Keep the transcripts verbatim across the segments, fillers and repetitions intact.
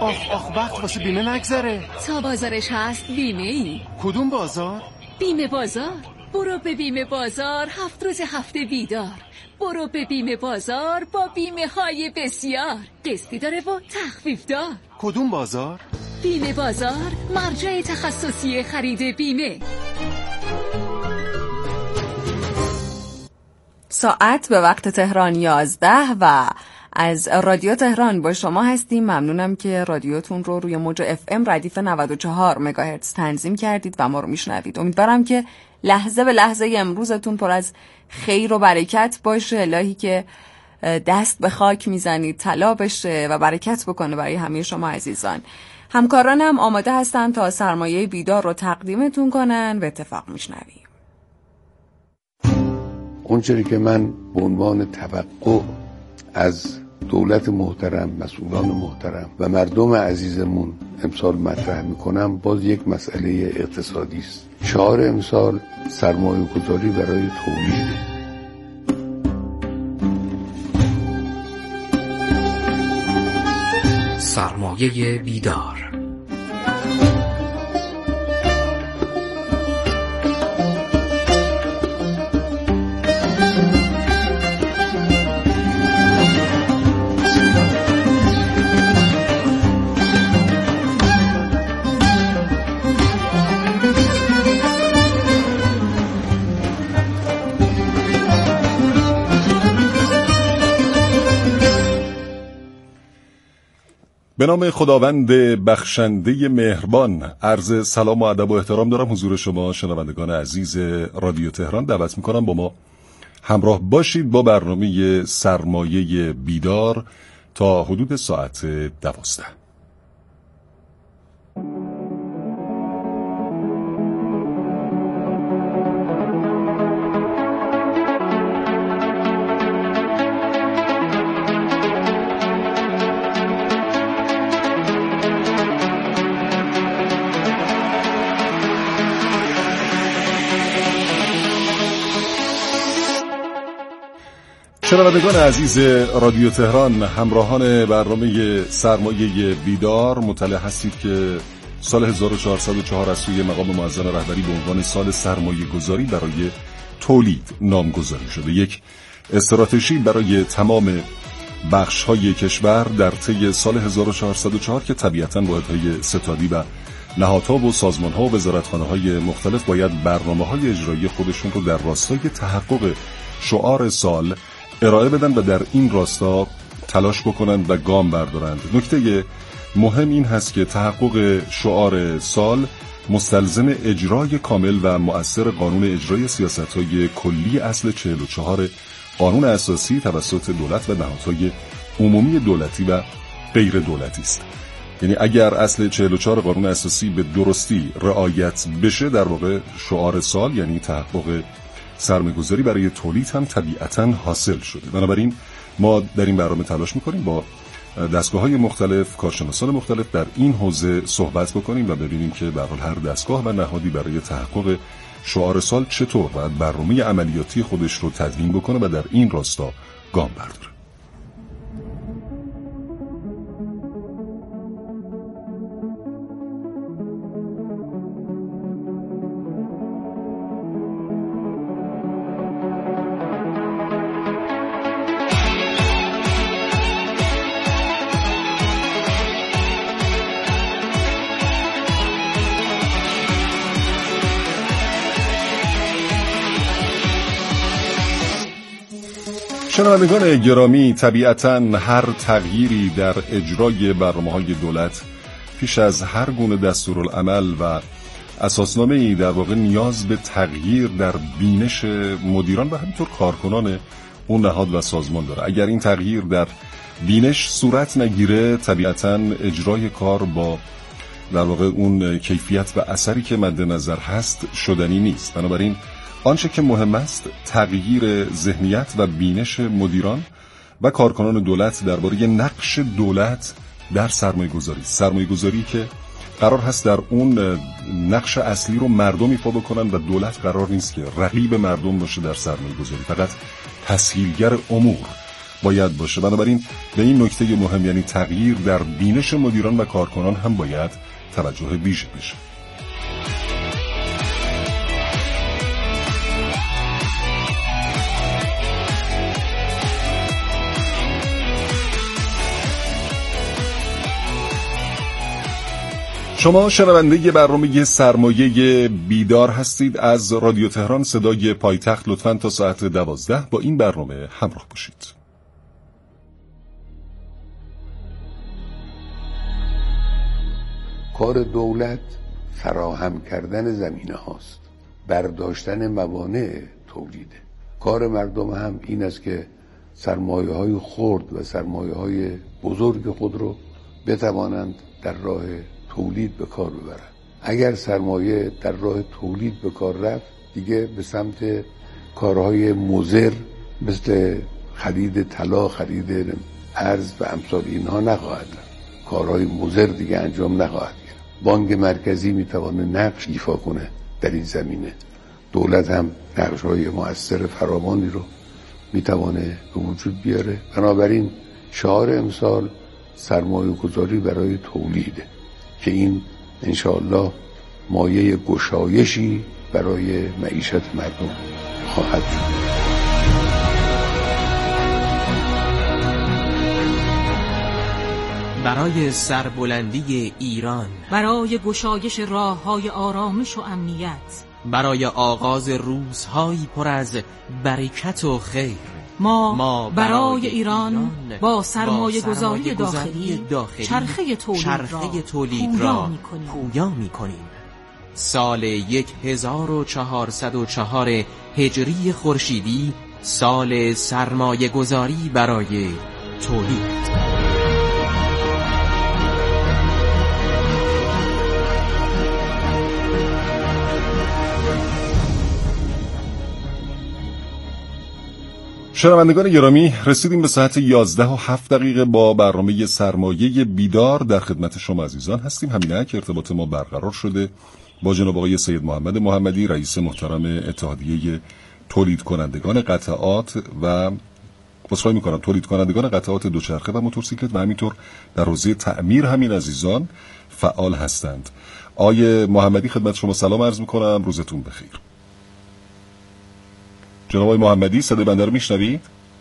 آخ آخ وقت واسه بیمه نگذره. تا بازارش هست بیمه ای. کدوم بازار؟ بیمه بازار. برو به بیمه بازار، هفت روز هفته بیدار. برو به بیمه بازار با بیمه های بسیار، قسطی داره و تخفیف دار. کدوم بازار؟ بیمه بازار، مرجع تخصصی خرید بیمه. ساعت به وقت تهران یازده و از رادیو تهران با شما هستیم. ممنونم که رادیوتون رو روی موج اف ام ردیف نود و چهار مگاهرتز تنظیم کردید و ما رو میشنوید. امیدوارم که لحظه به لحظه امروزتون پر از خیر و برکت باشه. الهی که دست به خاک میزنید طلا بشه و برکت بکنه برای همه شما عزیزان. همکارانم آماده هستن تا سرمایه بیدار رو تقدیمتون کنن و اتفاق میشنویم. اونچه که من به عنوان توقع از دولت محترم، مسئولان محترم و مردم عزیزمون امسال مطرح میکنم باز یک مسئله اقتصادی است. شعار امسال سرمایه گذاری برای تولیده. سرمایه بیدار. به نام خداوند بخشنده مهربان، عرض سلام و ادب و احترام دارم حضور شما شنوندگان عزیز رادیو تهران. دعوت میکنم با ما همراه باشید با برنامه سرمایه بیدار تا حدود ساعت دوازده. شنوندگان عزیز رادیو تهران، همراهان برنامه سرمایه بیدار، مطلع هستید که سال هزار و چهارصد و چهار از سوی مقام معظم رهبری به عنوان سال سرمایه گذاری برای تولید نامگذاری شده. یک استراتژی برای تمام بخش‌های کشور در طی سال هزار و چهارصد و چهار که طبیعتاً واحدهای ستادی و نهادها و سازمان‌ها و وزارتخانه‌های مختلف باید برنامه‌های اجرایی خودشون رو در راستای تحقق شعار سال ارائه بدن و در این راستا تلاش بکنند و گام بردارند. نکته مهم این هست که تحقق شعار سال مستلزم اجرای کامل و مؤثر قانون اجرای سیاست‌های کلی اصل چهل و چهار قانون اساسی توسط دولت و نهادهای عمومی دولتی و غیر دولتی است. یعنی اگر اصل چهل و چهار قانون اساسی به درستی رعایت بشه، در واقع شعار سال یعنی تحقق سرمایه‌گذاری برای تولید هم طبیعتاً حاصل شده. بنابراین ما در این برنامه تلاش می‌کنیم با دستگاه‌های مختلف، کارشناسان مختلف در این حوزه صحبت بکنیم و ببینیم که به هر حال هر دستگاه و نهادی برای تحقق شعار سال چطور باید برنامه عملیاتی خودش رو تدوین بکنه و در این راستا گام برداره. شنوندگان گرامی، طبیعتاً هر تغییری در اجرای برنامه‌های دولت پیش از هر گونه دستورالعمل و اساسنامه‌ای در واقع نیاز به تغییر در بینش مدیران و همینطور کارکنان اون نهاد و سازمان داره. اگر این تغییر در بینش صورت نگیره، طبیعتاً اجرای کار با در واقع اون کیفیت و اثری که مد نظر هست شدنی نیست. بنابراین آنچه که مهم است تغییر ذهنیت و بینش مدیران و کارکنان دولت درباره نقش دولت در سرمایه‌گذاری. سرمایه‌گذاری که قرار هست در اون نقش اصلی رو مردم ایفا بکنن و دولت قرار نیست که رقیب مردم باشه در سرمایه‌گذاری، فقط تسهیلگر امور باید باشه. بنابراین به این نکته مهم، یعنی تغییر در بینش مدیران و کارکنان هم باید توجه ویژه بشه. شما شنونده برنامه سرمایه بیدار هستید از رادیو تهران صدای پایتخت. لطفاً تا ساعت دوازده با این برنامه همراه باشید. کار دولت فراهم کردن زمینه هاست، برداشتن موانع تولیده. کار مردم هم این است که سرمایه های خرد و سرمایه های بزرگ خود رو بتوانند در راه تولید به کار ببرن. اگر سرمایه در راه تولید به کار رفت، دیگه به سمت کارهای مضر مثل خرید طلا، خرید ارز و امثال اینها نخواهد رفت. کارهای مضر دیگه انجام نخواهد گرفت. بانک مرکزی میتونه نقش ایفا کنه در این زمینه. دولت هم نقش‌های مؤثر فراوانی رو میتونه به وجود بیاره. بنابراین شعار امسال سرمایه گذاری برای تولیده که این انشاءالله مایه گشایشی برای معیشت مردم خواهد شد. برای سربلندی ایران، برای گشایش راه‌های آرامش و امنیت، برای آغاز روزهایی پر از برکت و خیر، ما, ما برای, برای ایران, ایران با سرمایه گذاری داخلی, داخلی, داخلی چرخه تولید چرخه را, تولید را پویا می کنیم. سال هزار و چهارصد و چهار هجری خورشیدی، سال سرمایه گذاری برای تولید. شنوندگان گرامی، رسیدیم به ساعت یازده و هفت دقیقه با برنامه سرمایه بیدار. در خدمت شما عزیزان هستیم. همینک ارتباط ما برقرار شده با جناب آقای سید محمد محمدی، رئیس محترم اتحادیه تولید کنندگان قطعات و بسخواهی میکنم تولید کنندگان قطعات دوچرخه و موتورسیکلت و همینطور در حوزه تعمیر همین عزیزان فعال هستند. آقای محمدی خدمت شما سلام عرض میکنم، روزتون بخیر. جناب آقای محمدی صدای بنده رو میشنوید؟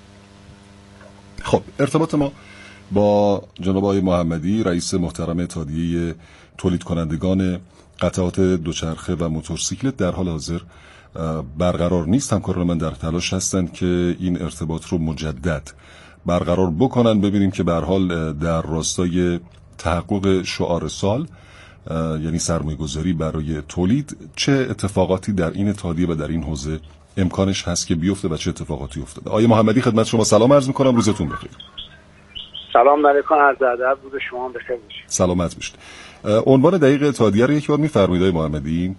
خب ارتباط ما با جناب آقای محمدی، رئیس محترم اتحادیه تولید کنندگان قطعات دوچرخه و موتورسیکلت در حال حاضر برقرار نیست. همکاران من در تلاش هستند که این ارتباط رو مجدد برقرار بکنن. ببینیم که به هر حال در راستای تحقق شعار سال، یعنی سرمایه‌گذاری برای تولید، چه اتفاقاتی در این اتحادیه و در این حوزه امکانش هست که بیفته و چه اتفاقاتی افتاده. آقای محمدی خدمت شما سلام عرض میکنم، روزتون بخیر. سلام علیکم، عرض ادب، روز شما بخیر باشه. سلامت باشید. عنوان دقیق اتحادیه رو یک بار میفرمایید آقای محمدی؟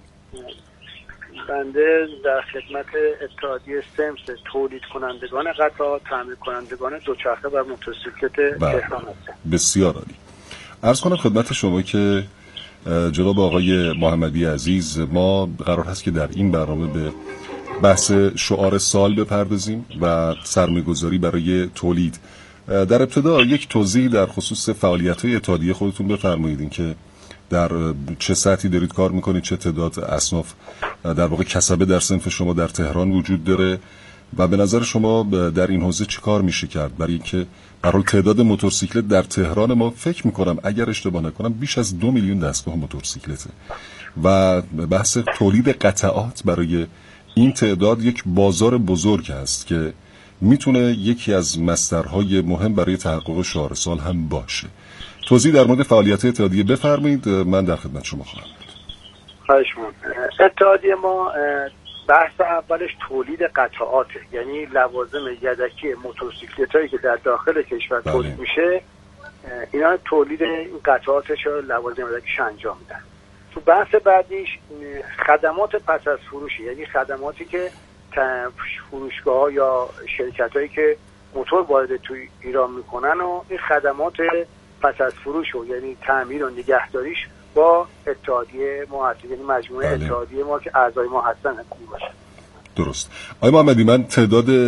بنده در خدمت اتحادیه سمس تولید کنندگان قطعات، تعمیر کنندگان دوچرخه و موتورسیکلت تهران هستم. بسیار عالی. عرض کنم خدمت شما که جناب آقای محمدی عزیز، ما قرار هست که در این برنامه به بحث شعار سال بپردازیم و سرمایه‌گذاری برای تولید. در ابتدا یک توضیح در خصوص فعالیت‌های اتحادیه خودتون بفرمایید، این که در چه سطحی دارید کار میکنید، چه تعداد اصناف در واقع کسبه در صنف شما در تهران وجود داره و به نظر شما در این حوزه چه کار میشه کرد برای اینکه برای تعداد موتورسیکلت در تهران ما فکر میکنم اگر اشتباه نکنم بیش از دو میلیون دستگاه موتورسیکلته و بحث تولید قطعات برای این تعداد یک بازار بزرگ است که میتونه یکی از مصدرهای مهم برای تحقق شعار سال هم باشه. توضیح در مورد فعالیت اتحادیه بفرمایید، من در خدمت شما خواهم بود. خواهش می‌کنم. اتحادیه ما بحث اولش تولید قطعاته، یعنی لوازم یدکی موتورسیکلتایی که در داخل کشور بله. تولید میشه، اینا تولید این قطعاتش رو لوازم یدکیش انجام میدن. تو بحث بعدیش خدمات پس از فروشی، یعنی خدماتی که فروشگاه‌ها یا شرکتایی که موتور وارد توی ایران میکنن و این خدمات پس از فروش و یعنی تعمیر و نگهداریش با اتحادیه ما هست، یعنی مجموعه بله. اتحادیه ما که اعضای ما هستن خوب باشه. درست. آقای محمدی، من تعداد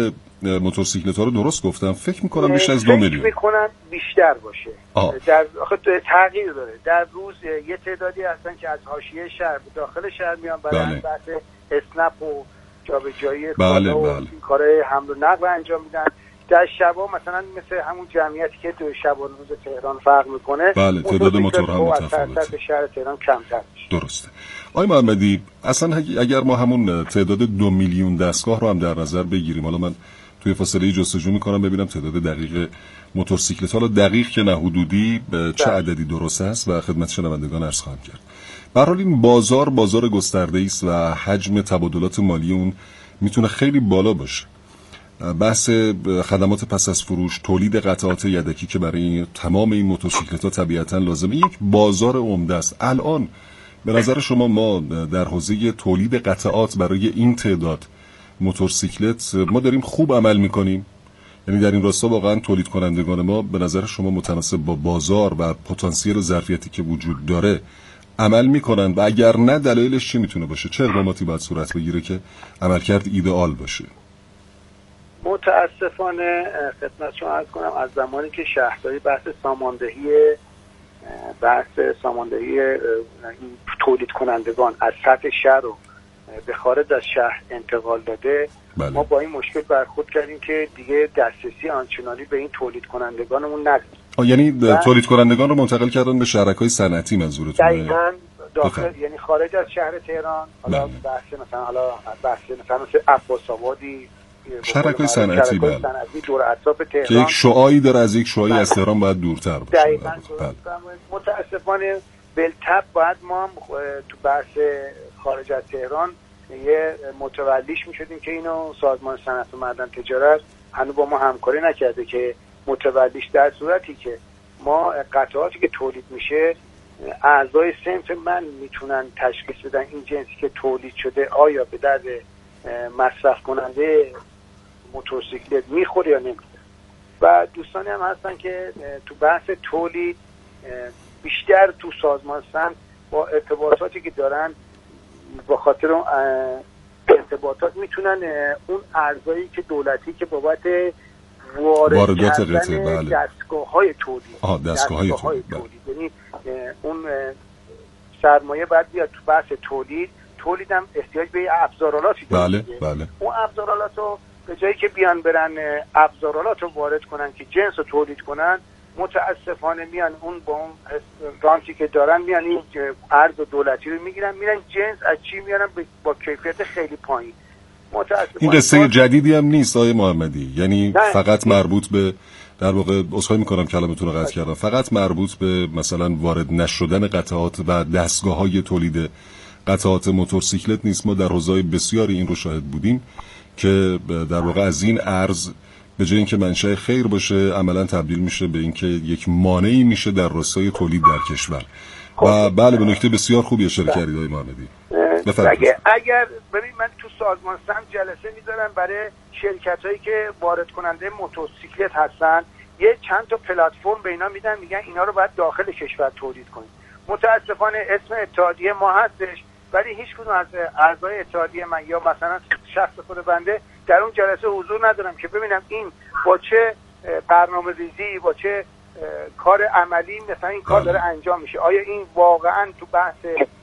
موتورسیکلت ها رو درست گفتم؟ فکر میکنم بیشتر از دو میلیون. فکر میکنم بیشتر باشه. آه. در آخه تغییر داره. در روز یه تعدادی هستن که از حاشیه شهر به داخل شهر میان برای بله. بحث اسنپ و جابجایی بله کالا و بله. این کارهای حمل و نقل انجام میدن. در شبا مثلا مثل همون جمعیتی که تو شب و روز تهران فرق میکنه، بله تعداد موتور هم متفاوته. از شهر تهران کمتر میشه. درسته. آقای محمدی، اصلا اگر ما همون تعداد دو میلیون دستگاه رو هم در نظر بگیریم، حالا من توی فاصله جستجو میکنم ببینم تعداد دقیق موتورسیکلت ها رو، دقیق که نه حدودی، به چه عددی درست است و خدمت شنوندگان عرض خواهم کرد. به هر حال این بازار بازار گسترده‌ای است و حجم تبادلات مالی اون میتونه خیلی بالا باشه. بحث خدمات پس از فروش، تولید قطعات یدکی که برای تمام این موتورسیکلت‌ها طبیعتاً لازمه، یک بازار عمده است. الان به نظر شما ما در حوزه تولید قطعات برای این تعداد موتورسیکلت ما داریم خوب عمل می‌کنیم؟ یعنی در این راستا واقعاً تولید کنندگان ما به نظر شما متناسب با بازار و پتانسیل ظرفیتی که وجود داره عمل می‌کنن و اگر نه دلایلش چی میتونه باشه؟ چه اقداماتی باید صورت بگیره که عملکرد ایدئال باشه؟ متاسفانه خدمت شما عرض کنم از زمانی که شهرداری بحث ساماندهی بحث ساماندهی تولید کنندگان از سطح شهر رو به خارج از شهر انتقال داده، بله. ما با این مشکل برخورد کردیم که دیگه دسترسی آنچنانی به این تولید کنندگانمون نداریم. یعنی تولید کنندگان رو منتقل کردن به شهرک‌های صنعتی منظورتونه؟ دقیقاً داخل بفهم. یعنی خارج از شهر تهران، حالا بله. بحث مثلا حالا بحث مثلا مثل عباس‌آبادی، شرکای صنعتی، بله، دور اطراف تهران که یک شعاعی داره، از یک شعاعی از تهران باید دورتر باشه. دقیقاً. متاسفانه بالتب باید ما هم تو بحث خارج از تهران یه متولیش میشدیم که اینو سازمان صنعت و معدن تجارت هنوز با ما همکاری نکرده که متولیش، در صورتی که ما قطعاتی که تولید میشه اعضای صنف من میتونن تشخیص بدن این جنسی که تولید شده آیا به درد مصرف کننده موتورسیکلت میخوره یا نمیخوره. و دوستانی هم هستن که تو بحث تولید بیشتر تو سازمان صنعت با ارتباطاتی که دارن، با خاطر اون ارتباطات میتونن اون ارزایی که دولتی که بابت وارد کردن دستگاه‌های تولید آها دستگاه‌های تولید, تولید. یعنی اون سرمایه باید بیاد تو بحث تولید، تولیدم احتیاج به ابزارالاتی داره. بله بله. اون ابزارالاتو به جایی که بیان برن ابزارالاتو وارد کنن که جنس رو تولید کنن، متاسفانه میان اون با اون رانتی که دارن میان این ارز دولتی رو میگیرن، میرن جنس از چی میارن با کیفیت خیلی پایین. متاسفانه این قصه جدیدی هم نیست آقای محمدی، یعنی نه. فقط مربوط به، در واقع عذرخواهی میکنم کلمتون رو قطع کردم، فقط مربوط به مثلا وارد نشدن قطعات و دستگاه‌های تولید قطعات موتورسیکلت نیست. ما در حوزه‌های بسیاری این رو شاهد بودیم که در واقع از این ارز به جای اینکه منشأ خیر باشه عملا تبدیل میشه به اینکه یک مانعی میشه در راستای تولید در کشور. و بله به نکته بسیار خوبی اشاره کردید آقای محمدی. اگر اگر ببین من تو سازمان صنعت جلسه میذارم برای شرکتایی که وارد کننده موتورسیکلت هستن، یه چند تا پلتفرم به اینا میدن، میگن اینا رو باید داخل کشور تولید کنید. متاسفانه اسم اتحادیه ما هستش ولی هیچ کدوم از اعضای اتحادیه من یا مثلا شخص خود بنده در اون جلسه حضور ندارم که ببینم این با چه برنامه‌ریزی، با چه کار عملی مثلا این کار داره انجام میشه. آیا این واقعا تو بحث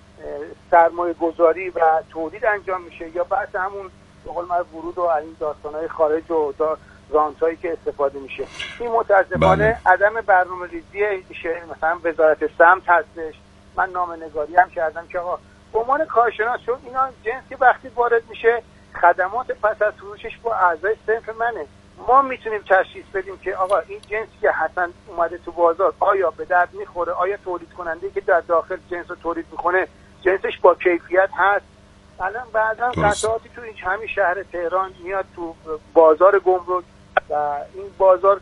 سرمایه گذاری و تولید انجام میشه یا بحث همون به قول معروف ورود و این داستانهای خارج و رانتایی که استفاده میشه؟ این متاسفانه عدم برنامه‌ریزی مثلا وزارت سمت هستش. من نامه‌نگاری هم کردم که آقا به عنوان کارشناس چون اینا جنس که وقتی وارد میشه خدمات پس از فروشش با اعضای صنف منه، ما میتونیم تشخیص بدیم که آقا این جنسی که حسن اومده تو بازار آیا به درد میخوره، آیا تولید کننده که در داخل جنس رو تولید میکنه جنسش با کیفیت هست. الان بعضا قطعاتی تو این همین شهر تهران میاد تو بازار گمرک و این بازار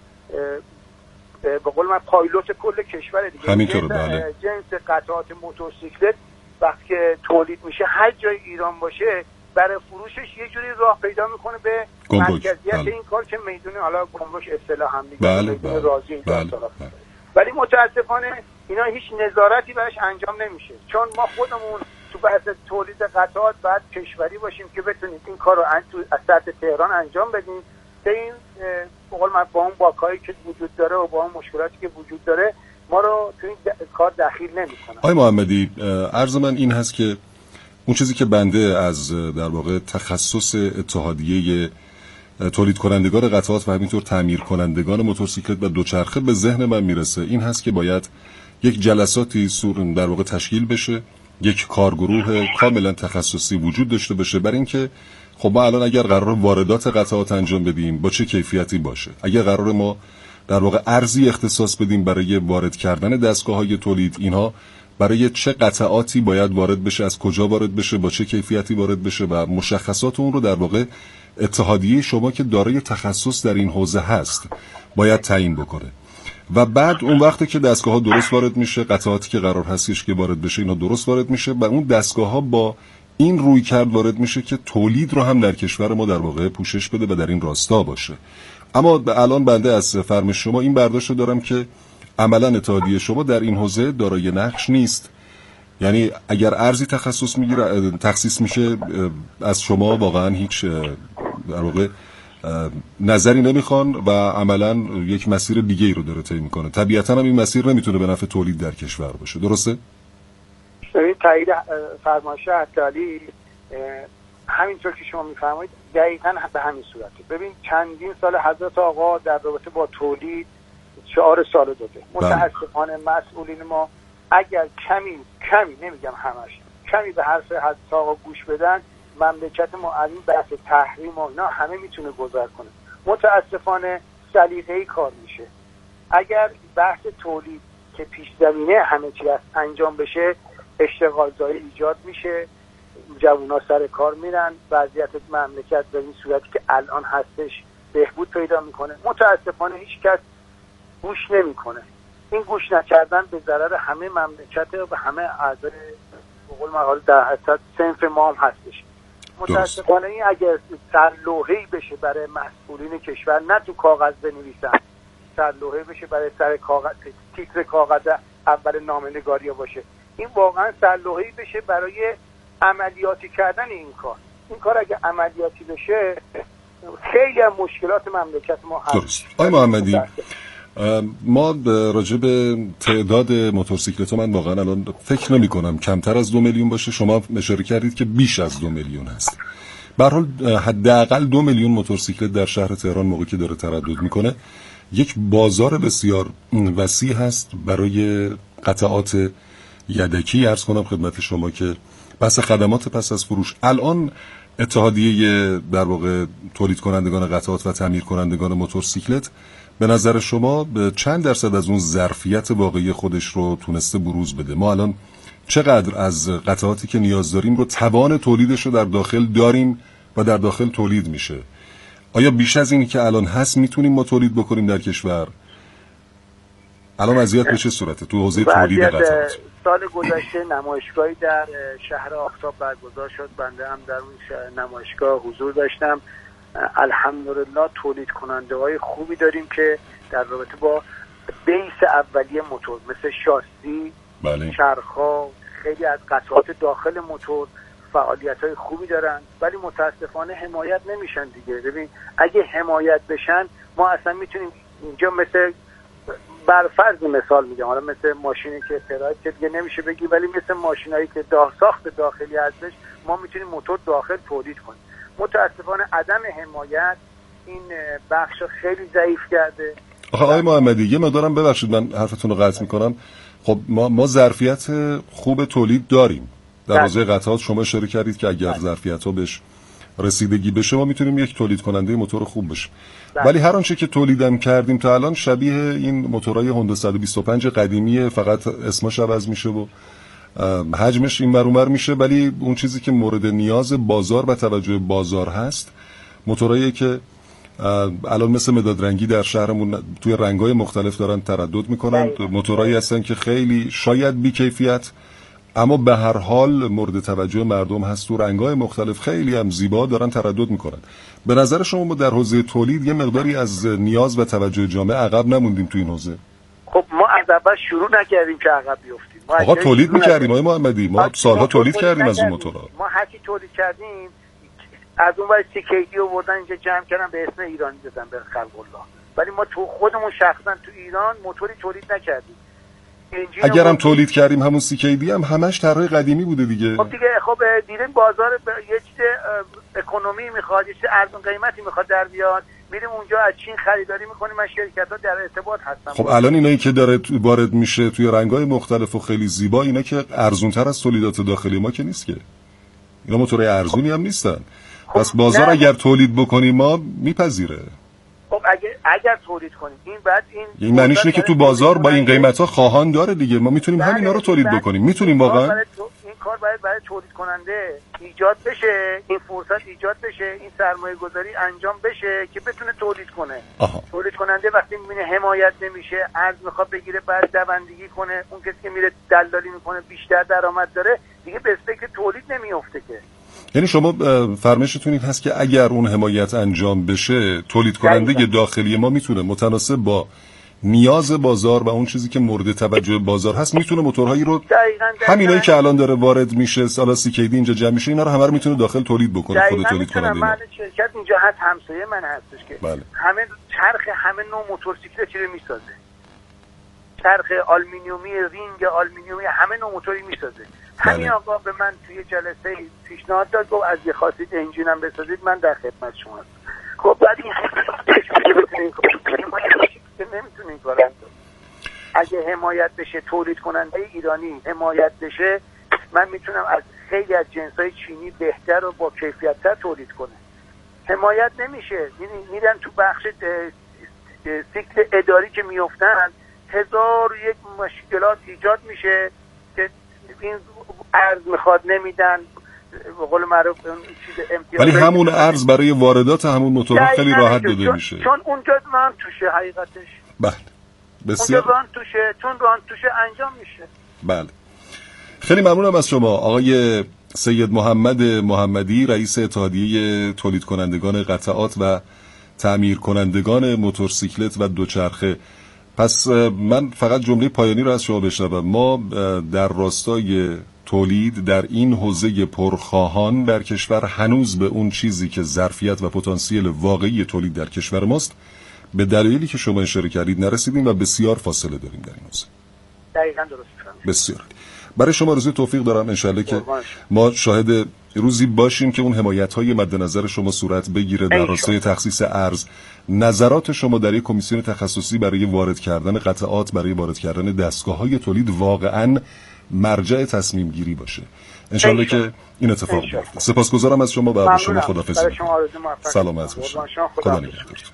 به قول من پایلوت کل کشور دیگه. همینطوره. بله. جنس قطعات موتورسیکلت وقتی که تولید میشه هر جای ایران باشه برای فروشش یه جوری راه پیدا میکنه به مرکزیت بله. این کار که میدونه حالا گمرک اصطلاح هم میگه بله. بله. راضی این بله. بله. ولی متاسفانه اینا هیچ نظارتی براش انجام نمیشه، چون ما خودمون تو بحث تولید قطعات باید کشوری باشیم که بتونیم این کار رو از سطح تهران انجام بدیم که این بقول من با اون باکایی که وجود داره و با اون مشکلاتی که وجود داره ما رو تو این کار دخیل نمی‌کنه. آقای محمدی، عرض من این هست که اون چیزی که بنده از در واقع تخصص اتحادیه تولید کنندگان قطعات و همینطور تعمیر کنندگان موتورسیکلت و دوچرخه به ذهن من میرسه این هست که باید یک جلساتی سور در واقع تشکیل بشه، یک کارگروه کاملا تخصصی وجود داشته باشه برای اینکه خب ما الان اگر قرار واردات قطعات انجام بدیم با چه کیفیتی باشه، اگر قرار ما در واقع ارزی اختصاص بدیم برای وارد کردن دستگاه‌های تولید، اینها برای چه قطعاتی باید وارد بشه، از کجا وارد بشه، با چه کیفیتی وارد بشه و مشخصات اون رو در واقع اتحادیه شما که دارای تخصص در این حوزه هست باید تعیین بکنه و بعد اون وقتی که دستگاه‌ها درست وارد میشه، قطعاتی که قرار هستش که وارد بشه اینا درست وارد میشه و اون دستگاه‌ها با این روی کرد وارد میشه که تولید رو هم در کشور ما در واقع پوشش بده و در این راستا باشه. اما الان بنده از فرم شما این برداشت رو دارم که عملا اتحادیه شما در این حوزه دارای نقش نیست، یعنی اگر ارزی تخصص میگیره تخصیص میشه از شما واقعا هیچ در واقع نظری نمیخوان و عملا یک مسیر دیگه ای رو داره طی میکنه. طبیعتا هم این مسیر نمیتونه به نفع تولید در کشور باشه، درسته؟ ببین تایید فرمایش عطالی همینطور که شما میفرمایید دقیقاً به همین صورته. ببین چندین سال حضرت آقا در رابطه با تولید شعار سال داده. متاسفانه مسئولین ما اگر کمی کمی نمیگم همش کمی به حرف حضرت آقا گوش بدن، مملکت ما از این بحث تحریم و اینا همه میتونه گذر کنه. متاسفانه سلیقه‌ای کار میشه. اگر بحث تولید که پیش زمینه همه چی است انجام بشه، اشتغال زایی ایجاد میشه، جوونا سر کار میرن، وضعیت مملکت به این صورتی که الان هستش بهبود پیدا میکنه. متاسفانه هیچ کس گوش نمیکنه. این گوش نکردن به ضرر همه مملکت و همه اعضای به قول معروف در حسد صنف ما هم هستش. متاسفانه این اگر سرلوحه‌ای بشه برای مسئولین کشور، نه تو کاغذ بنویسن، سرلوحه بشه برای سر کاغذ، تیتر کاغذ اول نامه‌نگاری باشه، این واقعا سرلوحه‌ای بشه برای عملیاتی کردن این کار. این کار اگه عملیاتی بشه خیلی از مشکلات مملکت ما هست. درست. آقای محمدی، ما راجع به تعداد موتورسیکلت من واقعا الان فکر نمی کنم کمتر از دو میلیون باشه. شما اشاره کردید که بیش از دو میلیون هست. به هر حال حداقل دو میلیون موتورسیکلت در شهر تهران موقعی که داره تردد میکنه یک بازار بسیار وسیع هست برای قطعات یدکی. عرض کنم خدمت شما که بحث خدمات پس از فروش، الان اتحادیه در واقع تولید کنندگان قطعات و تعمیر کنندگان موتورسیکلت به نظر شما چند درصد از اون ظرفیت واقعی خودش رو تونسته بروز بده؟ ما الان چقدر از قطعاتی که نیاز داریم رو توان تولیدش رو در داخل داریم و در داخل تولید میشه؟ آیا بیش از اینی که الان هست میتونیم ما تولید بکنیم در کشور؟ الان وضعیت به چه صورته تو حوزه تولید قطعات؟ سال گذشته نمایشگاهی در شهر آفتاب برگزار شد، بنده هم در اون نمایشگاه حضور داشتم. الحمدلله تولید کننده های خوبی داریم که در رابطه با بیس اولیه موتور مثل شاسی، بله، چرخ‌ها، خیلی از قطعات داخل موتور فعالیت های خوبی دارن، ولی متاسفانه حمایت نمیشن دیگه. ببین اگه حمایت بشن ما اصلا میتونیم اینجا مثل بر فرض مثال میگم، حالا مثل ماشینی که اختراع که دیگه نمیشه بگی، ولی مثل ماشینایی که داخل ساخت داخلی هستش ما میتونیم موتور داخل تولید کنیم. متاسفانه عدم حمایت این بخش خیلی ضعیف کرده. آخه آقای محمدی یه مقدارم ببخشید من حرفتون رو قطع میکنم. خب ما ما ظرفیت خوب تولید داریم در حوزه قطعات. شما اشاره کردید که اگر ظرفیت‌ها بهش رسیدگی بشه ما میتونیم یک تولید کننده موتور خوب بشیم، ولی هر آنچه که تولیدم کردیم تا الان شبیه این موتورهای هوندا صد و بیست و پنج قدیمیه، فقط اسمش عوض میشه و حجمش این ور اون ور میشه، ولی اون چیزی که مورد نیاز بازار و توجه بازار هست موتورایی که الان مثل مداد رنگی در شهرمون توی رنگ‌های مختلف دارن تردد میکنن، موتورایی هستن که خیلی شاید بی کیفیت اما به هر حال مورد توجه مردم هست، تو رنگ‌های مختلف خیلی هم زیبا دارن تردد میکنن. به نظر شما ما در حوزه تولید یه مقداری از نیاز و توجه جامعه عقب نموندیم تو این حوزه؟ خب ما از اول شروع نکردیم که عقب بیفتیم. آقا تولید میکردیم آقای محمدی، ما سالها تولید کردیم از اون موتورها. ما هرچی تولید کردیم از اون ور سیکیدی آوردن اینجا جمع کردن به اسم ایرانی دادن به خلق الله، ولی ما تو خودمون شخصا تو ایران موتوری تولید نکردیم. اگرم تولید کردیم همون سیکیدی هم همش طرح قدیمی بوده دیگه. خب دیگه خب دیدین بازار یه چیز اکونومی میخواد، یه چیز ارزون قیمتی میخواد در بیاد، میریم اونجا از چین خریداری میکنیم. من شرکت‌ها در ارتباط هستم. خب الان اینایی که داره وارد میشه توی رنگ‌های مختلف و خیلی زیبا، اینا که ارزون‌تر از تولیدات داخلی ما که نیست که. اینا موتورهای ارزونی هم نیستن. خب پس بازار نه. اگر تولید بکنیم ما میپذیره. خب اگر اگر تولید کنیم این بعد این این معنیش اینه که تو بازار با این قیمت‌ها خواهان داره دیگه. ما میتونیم همینا رو تولید بکنیم. میتونیم واقعا این کار باید برای تولید کننده ایجاد بشه، این فرصت ایجاد بشه، این سرمایه گذاری انجام بشه که بتونه تولید کنه. آها. تولید کننده وقتی میبینه حمایت نمیشه، ارز میخواد بگیره، بعد دوندگی کنه، اون کسی که میره دلالی میکنه بیشتر درآمد داره، دیگه به فکر تولید نمیفته که. یعنی شما فرمایشتون این هست که اگر اون حمایت انجام بشه، تولید کننده دقیقا. داخلی ما میتونه متناسب با نیاز بازار و اون چیزی که مورد توجه بازار هست میتونه موتورهایی رو همینایی که الان داره وارد میشه، سالا سیکیدی اینجا جمع میشه، اینا رو همه رو میتونه داخل تولید بکنه. خود تولید کننده من شرکت اینجا هست، همسایه من هستش که بله. همه چرخ همه نوع موتورسیکلت رو میسازه، چرخ آلومینیومی، رینگ آلومینیومی، همه نوع موتوری میسازه. همین بله. آقا به من توی جلسه پیشنهاد داد، گفت از یه خواستید انجینم بسازید، من در خدمت شما هستم. خب بعد این نمیتونین کار انجام. اگه حمایت بشه، تولید کننده ایرانی حمایت بشه، من میتونم از خیلی از جنسای چینی بهتر و با کیفیت‌تر تولید کنه. حمایت نمیشه، میرن تو بخش سیکل اداری که میافتن، هزار و یک مشکلات ایجاد میشه که این ارز میخواد نمیدن، به قول معروف چیز امتیاز. ولی همون ارز برای واردات همون موتورها خیلی راحت داده چون میشه، چون اونجا ران توشه حقیقتش. بله بسیار اونجا ران توشه، چون ران توشه انجام میشه. بله خیلی ممنونم از شما آقای سید محمد محمدی، رئیس اتحادیه تولید کنندگان قطعات و تعمیر کنندگان موتورسیکلت و دوچرخه. پس من فقط جمله پایانی رو از شما بشنوم. ما در راستای تولید در این حوزه پرخواهان در کشور هنوز به اون چیزی که ظرفیت و پتانسیل واقعی تولید در کشور ماست به دلایلی که شما اشاره کردید نرسیدیم و بسیار فاصله داریم در این حوزه. دقیقاً درست می‌فرمایید. بسیار. برای شما آرزوی توفیق دارم انشالله که ما شاهد روزی باشیم که اون حمایت‌های مد نظر شما صورت بگیره در راستای تخصیص ارز. نظرات شما در یک کمیسیون تخصصی برای وارد کردن قطعات، برای وارد کردن دستگاه‌های تولید واقعاً مرجع تصمیم گیری باشه. انشالله که این اتفاق بیفته. سپاسگزارم از شما و با شما خداحافظی می‌کنم. سلامت باشید. خدا نگهدارتون.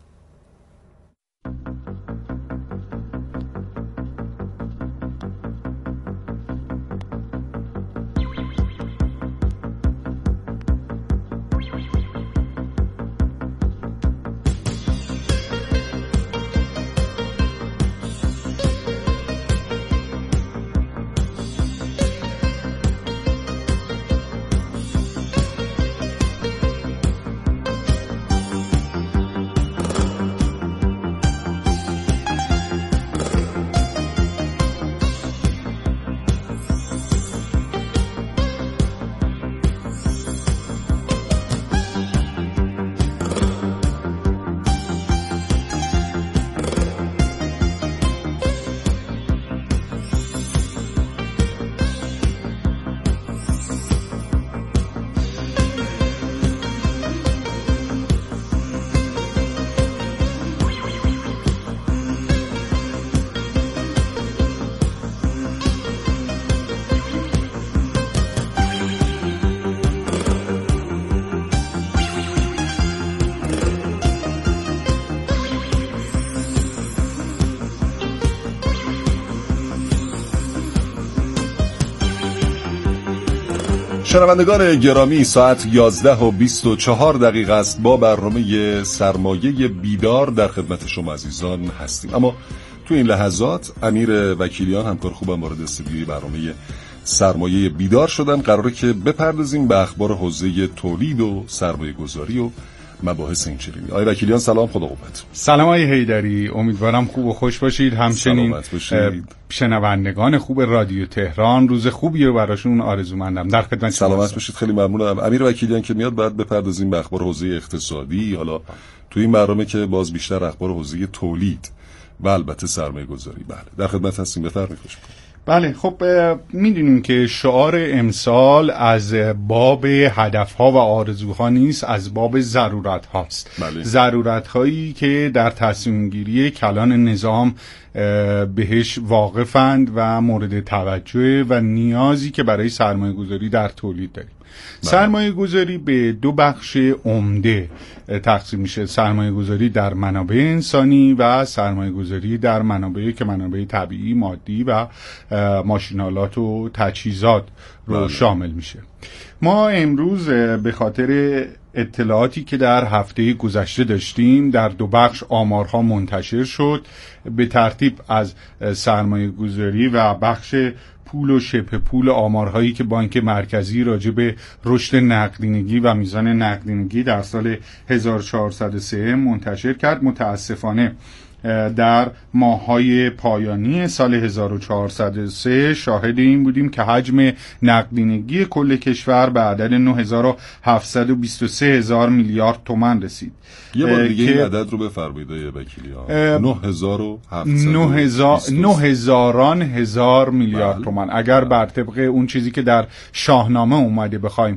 شنوندگان گرامی، ساعت یازده و بیست و چهار دقیقه است. با برنامه سرمایه بیدار در خدمت شما عزیزان هستیم. اما تو این لحظات امیر وکیلیان همکار خوبم وارد استودیوی برنامه سرمایه بیدار شدن. قراره که بپردازیم به اخبار حوزه تولید و سرمایه گذاری و مباحث این چنینی. آقای وکیلیان سلام، خدا قوت. سلام آقای حیدری، امیدوارم خوب و خوش باشید. همچنین شنوندگان خوب رادیو تهران روز خوبی رو براشون آرزومندم. در خدمت سلامت باشید. خیلی ممنونم. امیر وکیلیان که میاد بعد بپردازیم به اخبار حوزه اقتصادی. حالا تو این برنامه که باز بیشتر اخبار حوزه تولید و البته سرمایه‌گذاری. بله در خدمت هستیم، بفرمایید. بله خب میدونیم که شعار امسال از باب هدفها و آرزوها نیست، از باب ضرورت هاست. بله. ضرورت هایی که در تصمیم گیری کلان نظام بهش واقفند و مورد توجه و نیازی که برای سرمایه گذاری در تولید داریم. سرمایه گذاری به دو بخش عمده تقسیم میشه: سرمایه گذاری در منابع انسانی و سرمایه گذاری در منابعی که منابع طبیعی، مادی و ماشینالات و تجهیزات رو بله. شامل میشه. ما امروز به خاطر اطلاعاتی که در هفته گذشته داشتیم در دو بخش آمارها منتشر شد، به ترتیب از سرمایه گذاری و بخش پول و شبه پول آمارهایی که بانک مرکزی راجع به رشد نقدینگی و میزان نقدینگی در سال هزار و چهارصد و سه منتشر کرد. متاسفانه در ماه‌های پایانی سال هزار و چهارصد و سه شاهد این بودیم که حجم نقدینگی کل کشور به عدد نه هزار و هفتصد و بیست و سه هزار میلیارد تومان رسید. یه بار دیگه این عدد رو بفرمایید آقای وکیلیان. نه هزار و هفتصد نه هزاران هزار میلیارد بله. تومان. اگر بله. بر طبق اون چیزی که در شاهنامه اومده بخوایم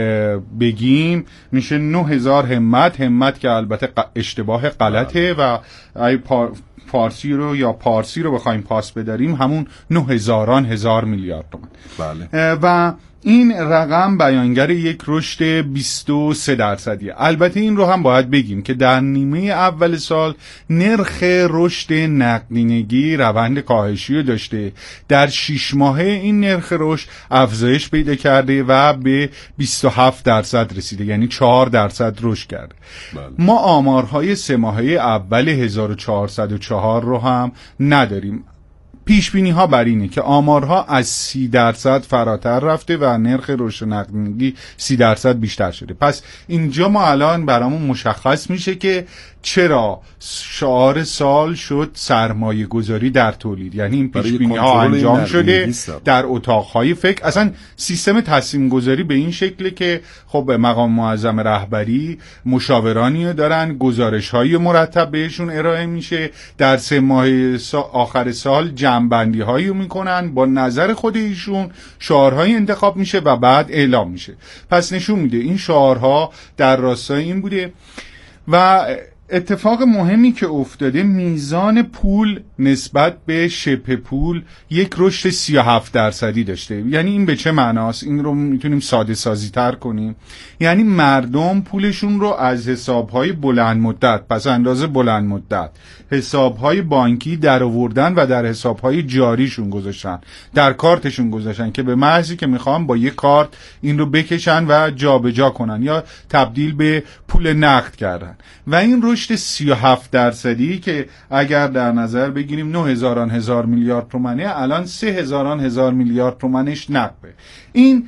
بگیم میشه نه هزار همت همت که البته اشتباه غلطه بله. و ای فارسی رو یا پارسی رو بخوایم پاس بداریم همون نه هزاران هزار میلیارد تومان. بله. و این رقم بیانگر یک رشد بیست و سه درصدیه. البته این رو هم باید بگیم که در نیمه اول سال نرخ رشد نقدینگی روند کاهشی رو داشته. در شش ماهه این نرخ رشد افزایش پیدا کرده و به بیست و هفت درصد رسیده، یعنی چهار درصد رشد کرده. بله. ما آمارهای سه ماهه اول هزار و چهارصد و چهار رو هم نداریم. پیش بینی ها بر اینه که آمارها از سی درصد فراتر رفته و نرخ رشد نقدینگی سی درصد بیشتر شده. پس اینجا ما الان برامون مشخص میشه که چرا شعار سال شد سرمایه گذاری در تولید. یعنی این پیش بینی ها انجام شده در اتاقهای فکر. اصلا سیستم تصمیم گذاری به این شکله که خب مقام معظم رهبری مشاورانی دارن، گزارش های مرتب بهشون ارائه میشه، در سه ماه سا آخر سال جمع‌بندی هایی میکنن، با نظر خود ایشون شعارهای انتخاب میشه و بعد اعلام میشه. پس نشون میده این شعارها در راستای این بوده. و اتفاق مهمی که افتاده، میزان پول نسبت به شبه پول یک رشد سی و هفت درصدی داشته. یعنی این به چه معناست؟ این رو میتونیم ساده سازی تر کنیم. یعنی مردم پولشون رو از حسابهای بلند مدت، پس انداز بلند مدت، حسابهای بانکی در آوردن و در حسابهای جاریشون گذاشتن، در کارتشون گذاشتن که به محضی که میخوان با یک کارت این رو بکشن و جابجا جا کنن یا تبدیل به پول نقد کردن. و این رشد سی و هفت درصدی که اگر در نظر بگیریم نه هزاران هزار میلیارد تومانه، الان سه هزاران هزار میلیارد تومانش نقبه. این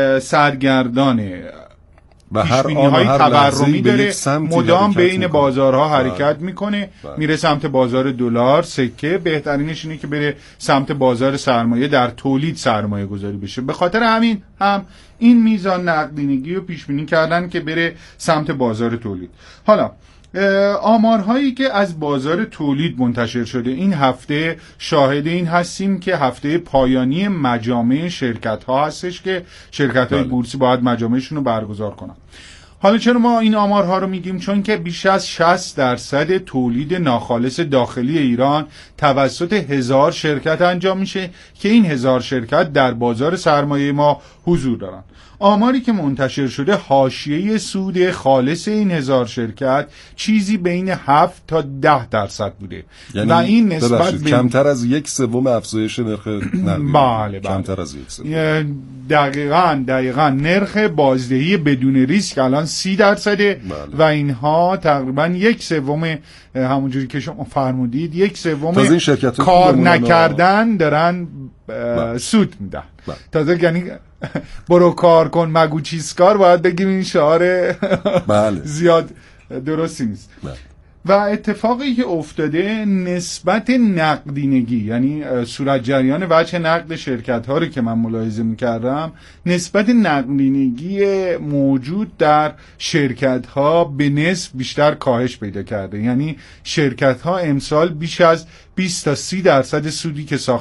سرگردانه و هر آن های تورمی داره، مدام بین میکنه. بازارها حرکت میکنه، میره سمت بازار دلار، سکه. بهترینش اینه که بره سمت بازار سرمایه، در تولید سرمایه گذاری بشه. به خاطر همین هم این میزان نقدینگی رو پیش بینی کردن که بره سمت بازار تولید. حالا آمارهایی که از بازار تولید منتشر شده این هفته، شاهد این هستیم که هفته پایانی مجامع شرکت ها هستش که شرکت های بورسی باید مجامعشون رو برگزار کنن. حالا چرا ما این آمارها رو میگیم؟ چون که بیش از شصت درصد تولید ناخالص داخلی ایران توسط هزار شرکت انجام میشه که این هزار شرکت در بازار سرمایه ما حضور دارن. آماری که منتشر شده، حاشیه سود خالص این هزار شرکت چیزی بین هفت تا ده درصد بوده. یعنی و این نسبت به... کمتر از یک سوم افزایش نرخ نقدی. بله بله. کمتر از یک سوم. دقیقاً دقیقاً نرخ بازدهی بدون ریسک الان سی درصده. بله. و اینها تقریباً یک سوم، همونجوری که شما فرمودید، یک سوم کار نکردن دارن بله. سود میدن. بله. تازه یعنی برو کار کن مگو چیز کار، باید بگیم این شعار بله. زیاد درستی نیست. و اتفاقی که افتاده نسبت نقدینگی، یعنی صورت جریان وجه نقد شرکت ها رو که من ملاحظه میکردم، نسبت نقدینگی موجود در شرکت ها به نسب بیشتر کاهش پیدا کرده. یعنی شرکت ها امسال بیش از بیست تا سی درصد سودی که ساخت